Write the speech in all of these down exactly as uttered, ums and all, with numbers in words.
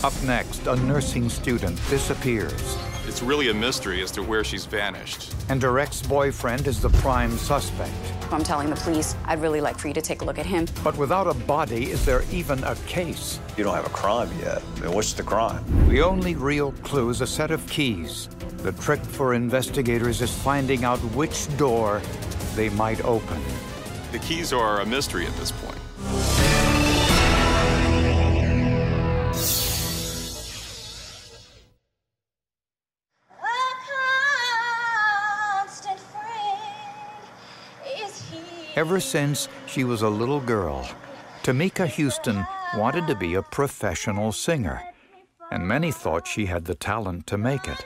Up next, a nursing student disappears. It's really a mystery as to where she's vanished. And her ex-boyfriend is the prime suspect. I'm telling the police, I'd really like for you to take a look at him. But without a body, is there even a case? You don't have a crime yet. I mean, what's the crime? The only real clue is a set of keys. The trick for investigators is finding out which door they might open. The keys are a mystery at this point. Ever since she was a little girl, Tamika Houston wanted to be a professional singer, and many thought she had the talent to make it.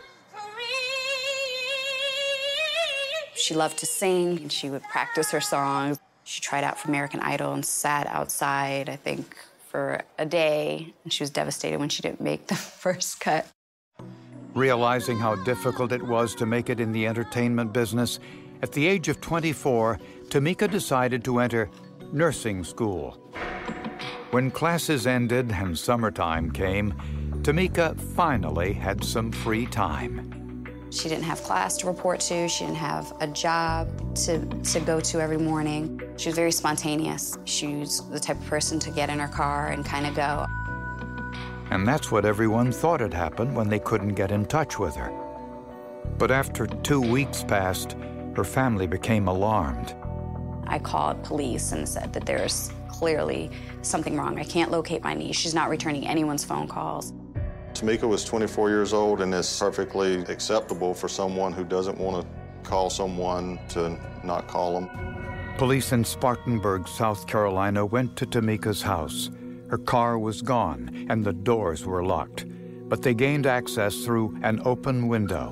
She loved to sing, and she would practice her songs. She tried out for American Idol and sat outside, I think, for a day, and she was devastated when she didn't make the first cut. Realizing how difficult it was to make it in the entertainment business, at the age of twenty-four, Tamika decided to enter nursing school. When classes ended and summertime came, Tamika finally had some free time. She didn't have class to report to. She didn't have a job to, to go to every morning. She was very spontaneous. She was the type of person to get in her car and kind of go. And that's what everyone thought had happened when they couldn't get in touch with her. But after two weeks passed, her family became alarmed. I called police and said that there's clearly something wrong. I can't locate my niece. She's not returning anyone's phone calls. Tamika was twenty-four years old, and it's perfectly acceptable for someone who doesn't want to call someone to not call them. Police in Spartanburg, South Carolina, went to Tamika's house. Her car was gone, and the doors were locked, but they gained access through an open window.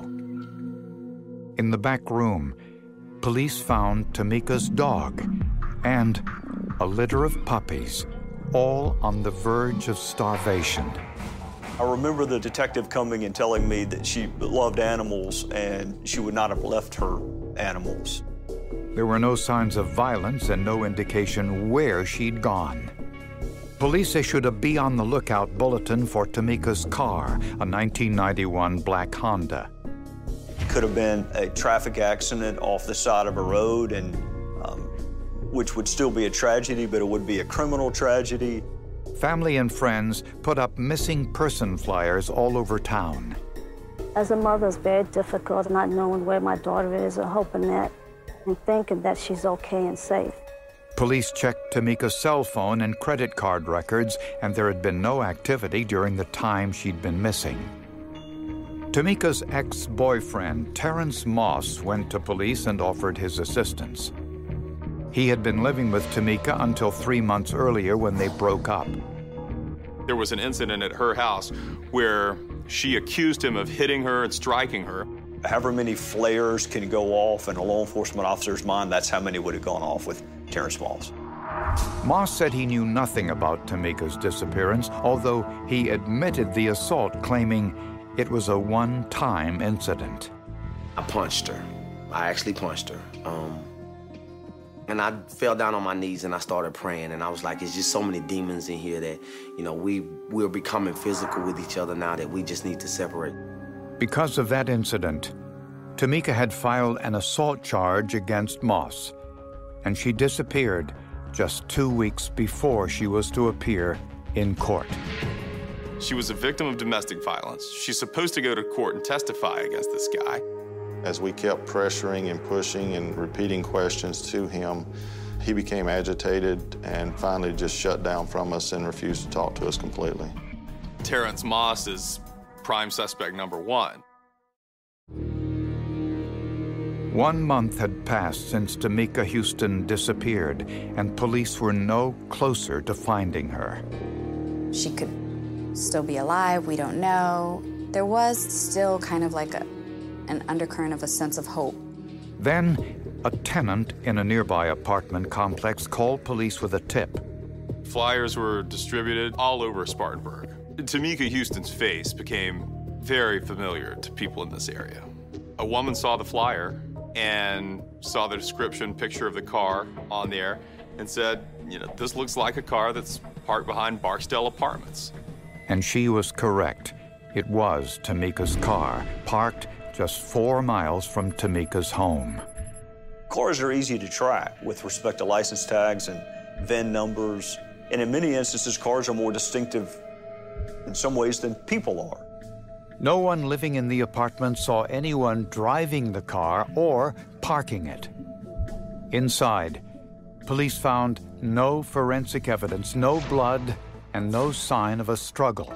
In the back room, police found Tamika's dog and a litter of puppies, all on the verge of starvation. I remember the detective coming and telling me that she loved animals and she would not have left her animals. There were no signs of violence and no indication where she'd gone. Police issued a Be on the Lookout bulletin for Tamika's car, a nineteen ninety-one black Honda. Could have been a traffic accident off the side of a road, and um, which would still be a tragedy, but it would be a criminal tragedy. Family and friends put up missing person flyers all over town. As a mother, it's very difficult not knowing where my daughter is or hoping that and thinking that she's okay and safe. Police checked Tamika's cell phone and credit card records, and there had been no activity during the time she'd been missing. Tamika's ex-boyfriend, Terrence Moss, went to police and offered his assistance. He had been living with Tamika until three months earlier when they broke up. There was an incident at her house where she accused him of hitting her and striking her. However many flares can go off in a law enforcement officer's mind, that's how many would have gone off with Terrence Moss. Moss said he knew nothing about Tamika's disappearance, although he admitted the assault, claiming it was a one-time incident. I punched her. I actually punched her. Um, and I fell down on my knees and I started praying, and I was like, it's just so many demons in here that, you know, we, we're becoming physical with each other now that we just need to separate. Because of that incident, Tamika had filed an assault charge against Moss, and she disappeared just two weeks before she was to appear in court. She was a victim of domestic violence. She's supposed to go to court and testify against this guy. As we kept pressuring and pushing and repeating questions to him, he became agitated and finally just shut down from us and refused to talk to us completely. Terrence Moss is prime suspect number one. One month had passed since Tamika Houston disappeared, and police were no closer to finding her. She could still be alive, we don't know. There was still kind of like a, an undercurrent of a sense of hope. Then, a tenant in a nearby apartment complex called police with a tip. Flyers were distributed all over Spartanburg. Tamika Houston's face became very familiar to people in this area. A woman saw the flyer and saw the description picture of the car on there and said, you know, this looks like a car that's parked behind Barksdale Apartments. And she was correct. It was Tamika's car, parked just four miles from Tamika's home. Cars are easy to track with respect to license tags and V I N numbers. And in many instances, cars are more distinctive in some ways than people are. No one living in the apartment saw anyone driving the car or parking it. Inside, police found no forensic evidence, no blood, and no sign of a struggle.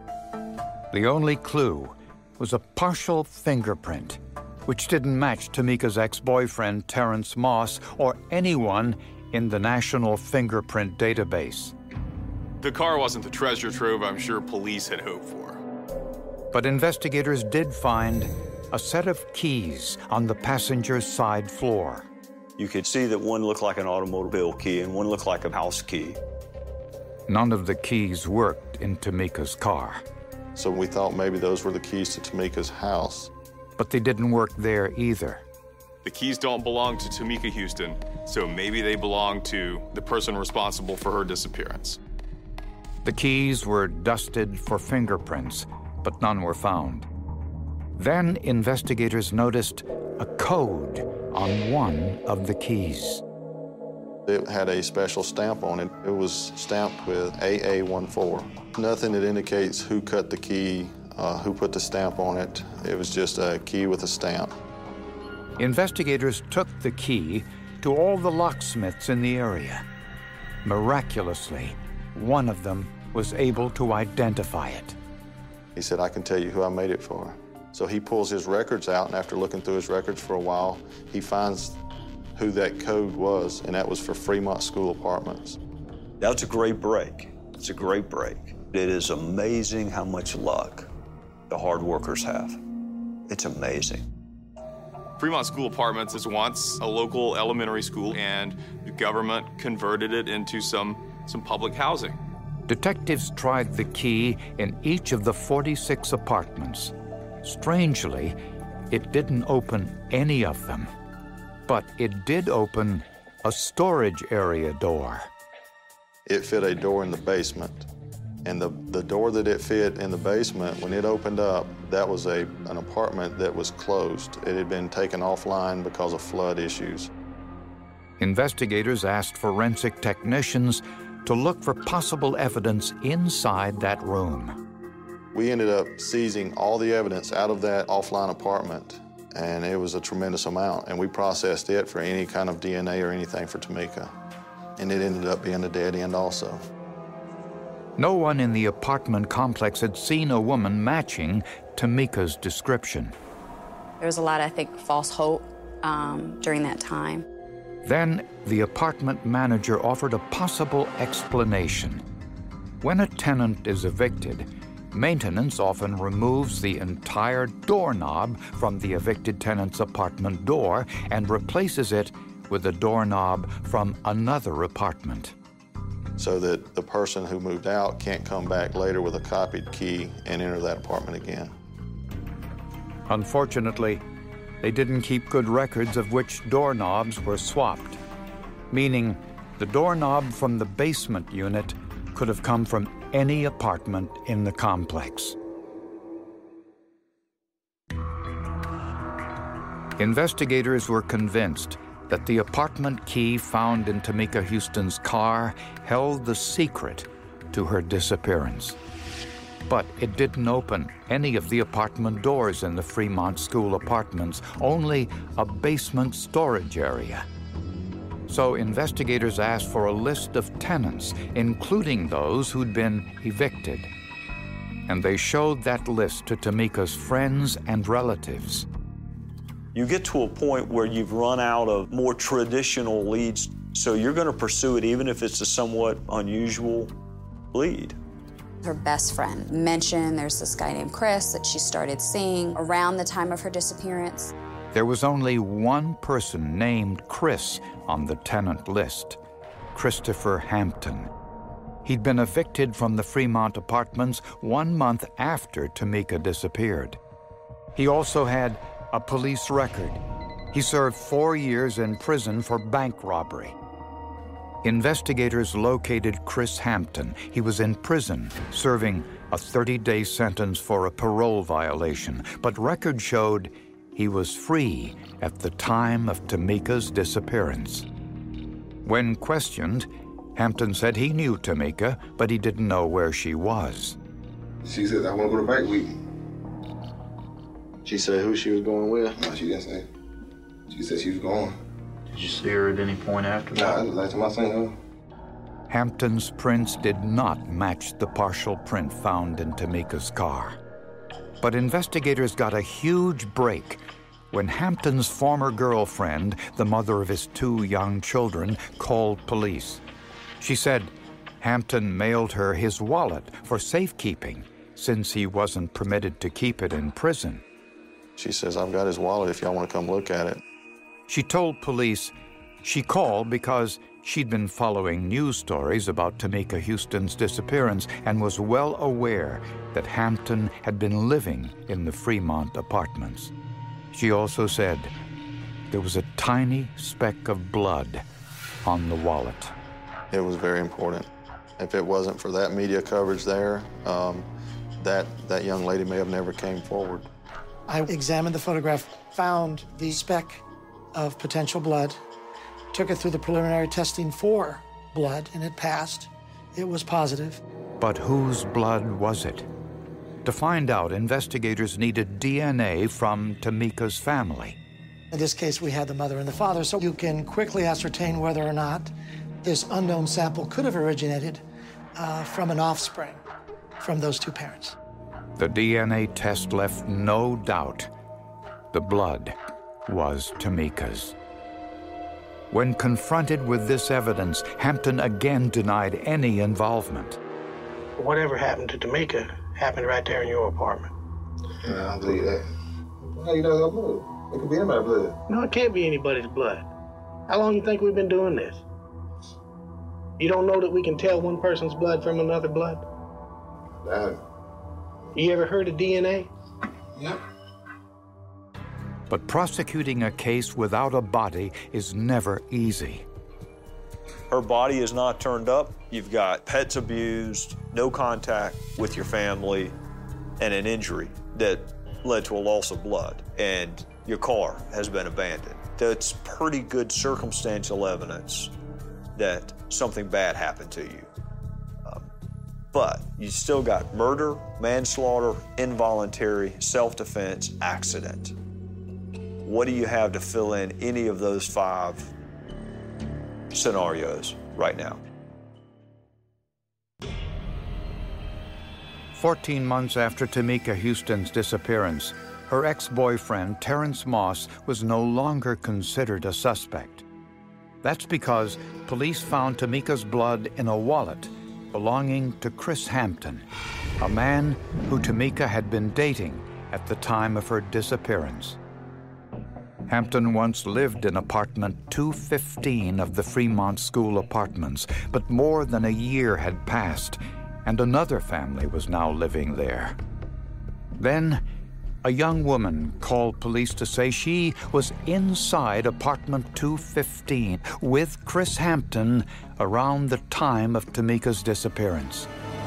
The only clue was a partial fingerprint, which didn't match Tamika's ex-boyfriend, Terrence Moss, or anyone in the National Fingerprint Database. The car wasn't the treasure trove I'm sure police had hoped for. But investigators did find a set of keys on the passenger's side floor. You could see that one looked like an automobile key and one looked like a house key. None of the keys worked in Tamika's car. So we thought maybe those were the keys to Tamika's house. But they didn't work there either. The keys don't belong to Tamika Houston, so maybe they belong to the person responsible for her disappearance. The keys were dusted for fingerprints, but none were found. Then investigators noticed a code on one of the keys. It had a special stamp on it. It was stamped with A A one four. Nothing that indicates who cut the key, uh, who put the stamp on it. It was just a key with a stamp. Investigators took the key to all the locksmiths in the area. Miraculously, one of them was able to identify it. He said, I can tell you who I made it for. So he pulls his records out, and after looking through his records for a while, he finds who that code was, and that was for Fremont School Apartments. That's a great break. It's a great break. It is amazing how much luck the hard workers have. It's amazing. Fremont School Apartments is once a local elementary school, and the government converted it into some, some public housing. Detectives tried the key in each of the forty-six apartments. Strangely, it didn't open any of them, but it did open a storage area door. It fit a door in the basement, and the, the door that it fit in the basement, when it opened up, that was a, an apartment that was closed. It had been taken offline because of flood issues. Investigators asked forensic technicians to look for possible evidence inside that room. We ended up seizing all the evidence out of that offline apartment, and it was a tremendous amount, and we processed it for any kind of D N A or anything for Tamika, and it ended up being a dead end also. No one in the apartment complex had seen a woman matching Tamika's description. There was a lot, I think, false hope um, during that time. Then the apartment manager offered a possible explanation. When a tenant is evicted, maintenance often removes the entire doorknob from the evicted tenant's apartment door and replaces it with a doorknob from another apartment. So that the person who moved out can't come back later with a copied key and enter that apartment again. Unfortunately, they didn't keep good records of which doorknobs were swapped, meaning the doorknob from the basement unit could have come from any apartment in the complex. Investigators were convinced that the apartment key found in Tamika Houston's car held the secret to her disappearance. But it didn't open any of the apartment doors in the Fremont School Apartments, only a basement storage area. So investigators asked for a list of tenants, including those who'd been evicted. And they showed that list to Tamika's friends and relatives. You get to a point where you've run out of more traditional leads, so you're going to pursue it even if it's a somewhat unusual lead. Her best friend mentioned there's this guy named Chris that she started seeing around the time of her disappearance. There was only one person named Chris on the tenant list, Christopher Hampton. He'd been evicted from the Fremont Apartments one month after Tamika disappeared. He also had a police record. He served four years in prison for bank robbery. Investigators located Chris Hampton. He was in prison, serving a thirty-day sentence for a parole violation, but records showed he was free at the time of Tamika's disappearance. When questioned, Hampton said he knew Tamika, but he didn't know where she was. She said, I want to go to bike week. She said who she was going with? No, she didn't say. She said she was going. Did you see her at any point after that? Nah, that's the last time I seen her. Hampton's prints did not match the partial print found in Tamika's car. But investigators got a huge break when Hampton's former girlfriend, the mother of his two young children, called police. She said Hampton mailed her his wallet for safekeeping since he wasn't permitted to keep it in prison. She says, I've got his wallet if y'all want to come look at it. She told police she called because she'd been following news stories about Tamika Houston's disappearance and was well aware that Hampton had been living in the Fremont apartments. She also said there was a tiny speck of blood on the wallet. It was very important. If it wasn't for that media coverage there, um, that, that young lady may have never came forward. I examined the photograph, found the speck of potential blood, took it through the preliminary testing for blood, and it passed. It was positive. But whose blood was it? To find out, investigators needed D N A from Tamika's family. In this case, we had the mother and the father, so you can quickly ascertain whether or not this unknown sample could have originated uh, from an offspring from those two parents. The D N A test left no doubt. The blood was Tamika's. When confronted with this evidence, Hampton again denied any involvement. Whatever happened to Tamika happened right there in your apartment. Yeah, I don't believe that. How you know her blood? It could be anybody's blood. No, it can't be anybody's blood. How long you think we've been doing this? You don't know that we can tell one person's blood from another blood? That. You ever heard of D N A? Yep. But prosecuting a case without a body is never easy. Her body is not turned up. You've got pets abused, no contact with your family, and an injury that led to a loss of blood, and your car has been abandoned. That's pretty good circumstantial evidence that something bad happened to you. Um, but you still got murder, manslaughter, involuntary, self-defense, accident. What do you have to fill in any of those five scenarios right now? Fourteen months after Tamika Houston's disappearance, her ex-boyfriend, Terrence Moss, was no longer considered a suspect. That's because police found Tamika's blood in a wallet belonging to Chris Hampton, a man who Tamika had been dating at the time of her disappearance. Hampton once lived in apartment two fifteen of the Fremont School Apartments, but more than a year had passed, and another family was now living there. Then, a young woman called police to say she was inside apartment two fifteen with Chris Hampton around the time of Tamika's disappearance.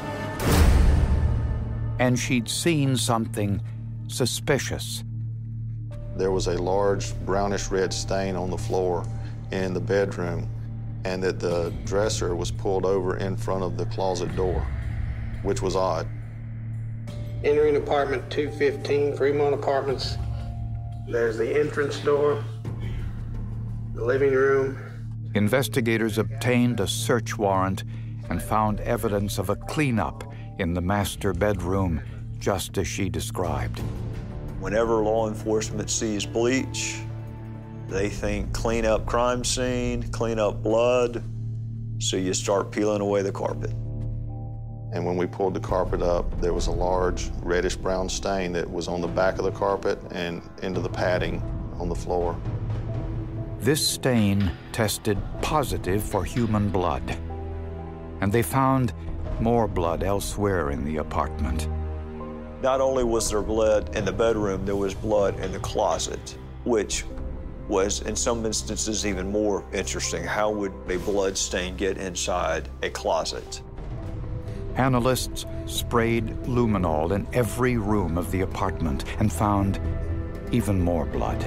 And she'd seen something suspicious. There was a large brownish red stain on the floor in the bedroom, and that the dresser was pulled over in front of the closet door, which was odd. Entering apartment two fifteen, Fremont Apartments, there's the entrance door, the living room. Investigators obtained a search warrant and found evidence of a cleanup in the master bedroom, just as she described. Whenever law enforcement sees bleach, they think clean up crime scene, clean up blood, so you start peeling away the carpet. And when we pulled the carpet up, there was a large reddish-brown stain that was on the back of the carpet and into the padding on the floor. This stain tested positive for human blood, and they found more blood elsewhere in the apartment. Not only was there blood in the bedroom, there was blood in the closet, which was, in some instances, even more interesting. How would a blood stain get inside a closet? Analysts sprayed luminol in every room of the apartment and found even more blood.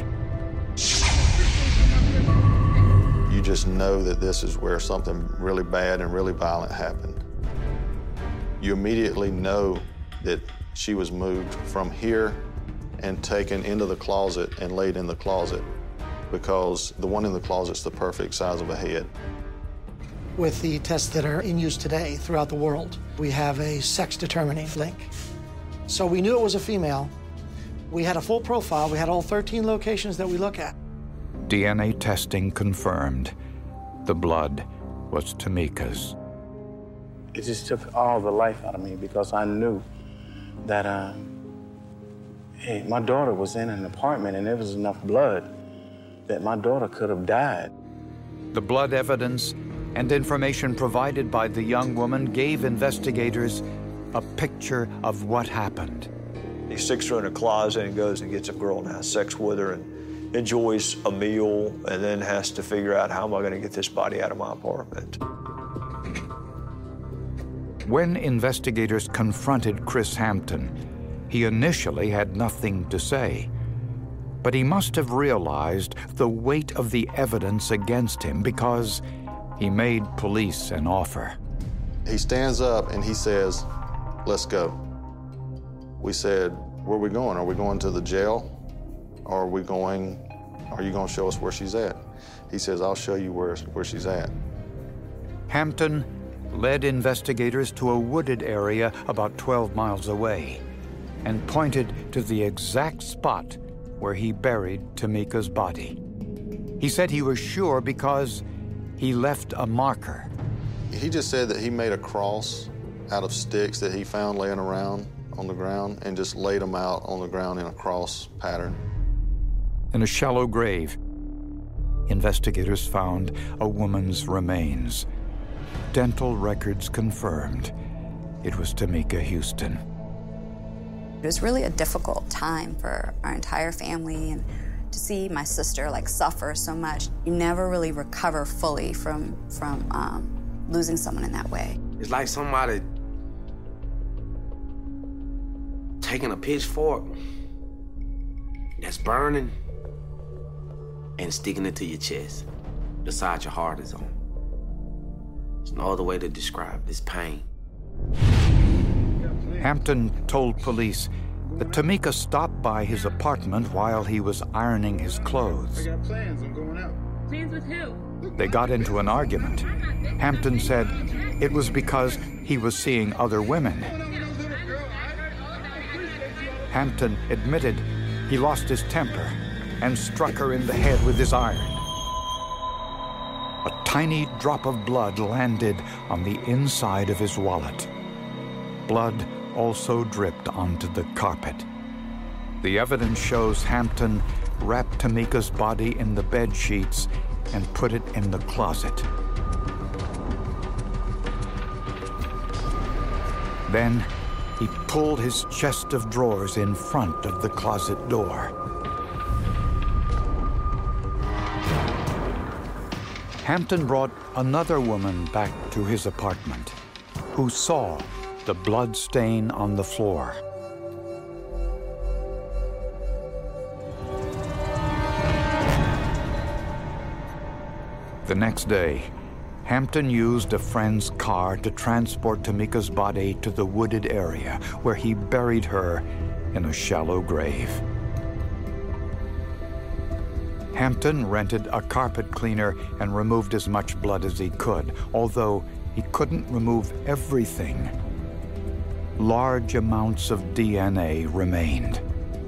You just know that this is where something really bad and really violent happened. You immediately know that she was moved from here and taken into the closet and laid in the closet, because the one in the closet's the perfect size of a head. With the tests that are in use today throughout the world, we have a sex-determining link. So we knew it was a female. We had a full profile. We had all thirteen locations that we look at. D N A testing confirmed the blood was Tamika's. It just took all the life out of me, because I knew that, uh, hey, my daughter was in an apartment and there was enough blood that my daughter could have died. The blood evidence and information provided by the young woman gave investigators a picture of what happened. He sticks her in a closet and goes and gets a girl and has sex with her and enjoys a meal, and then has to figure out, how am I going to get this body out of my apartment? When investigators confronted Chris Hampton, he initially had nothing to say. But he must have realized the weight of the evidence against him, because he made police an offer. He stands up and he says, "Let's go." We said, "Where are we going? Are we going to the jail? Or are we going, are you going to show us where she's at?" He says, "I'll show you where, where she's at." Hampton led investigators to a wooded area about twelve miles away and pointed to the exact spot where he buried Tamika's body. He said he was sure because he left a marker. He just said that he made a cross out of sticks that he found laying around on the ground and just laid them out on the ground in a cross pattern. In a shallow grave, investigators found a woman's remains. Dental records confirmed it was Tamika Houston. It was really a difficult time for our entire family, and to see my sister like suffer so much. You never really recover fully from, from um, losing someone in that way. It's like somebody taking a pitchfork that's burning and sticking it to your chest, the side your heart is on. There's no other way to describe this pain. Hampton told police that Tamika stopped by his apartment while he was ironing his clothes. I got plans, I'm going out. Plans with who? They got into an argument. Hampton said it was because he was seeing other women. Hampton admitted he lost his temper and struck her in the head with his iron. A tiny drop of blood landed on the inside of his wallet. Blood also dripped onto the carpet. The evidence shows Hampton wrapped Tamika's body in the bed sheets and put it in the closet. Then he pulled his chest of drawers in front of the closet door. Hampton brought another woman back to his apartment who saw the blood stain on the floor. The next day, Hampton used a friend's car to transport Tamika's body to the wooded area where he buried her in a shallow grave. Hampton rented a carpet cleaner and removed as much blood as he could, although he couldn't remove everything. Large amounts of D N A remained.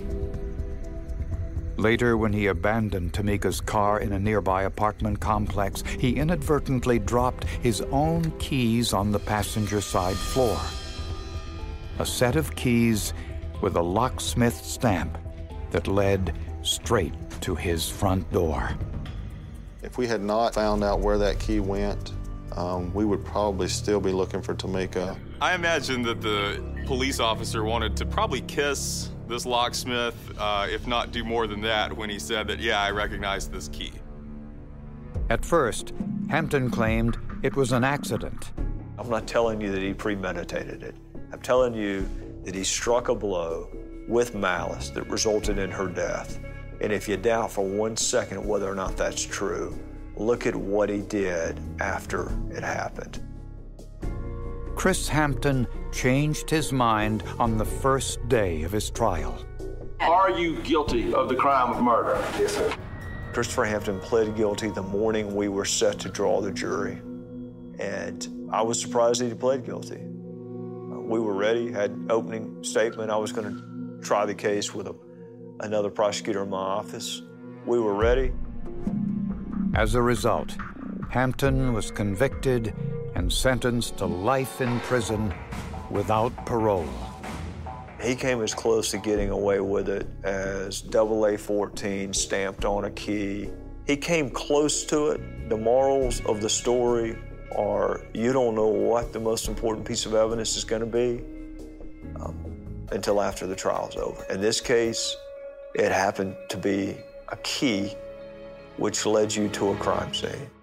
Later, when he abandoned Tamika's car in a nearby apartment complex, he inadvertently dropped his own keys on the passenger side floor. A set of keys with a locksmith stamp that led straight to his front door. If we had not found out where that key went, um, we would probably still be looking for Tamika. I imagine that the police officer wanted to probably kiss this locksmith, uh, if not do more than that, when he said that, yeah, I recognize this key. At first, Hampton claimed it was an accident. I'm not telling you that he premeditated it. I'm telling you that he struck a blow with malice that resulted in her death. And if you doubt for one second whether or not that's true, look at what he did after it happened. Chris Hampton changed his mind on the first day of his trial. Are you guilty of the crime of murder? Yes, sir. Christopher Hampton pled guilty the morning we were set to draw the jury. And I was surprised that he pled guilty. We were ready, had opening statement. I was going to try the case with a, another prosecutor in my office. We were ready. As a result, Hampton was convicted and sentenced to life in prison without parole. He came as close to getting away with it as double A fourteen stamped on a key. He came close to it. The morals of the story are you don't know what the most important piece of evidence is going to be um, until after the trial's over. In this case, it happened to be a key which led you to a crime scene.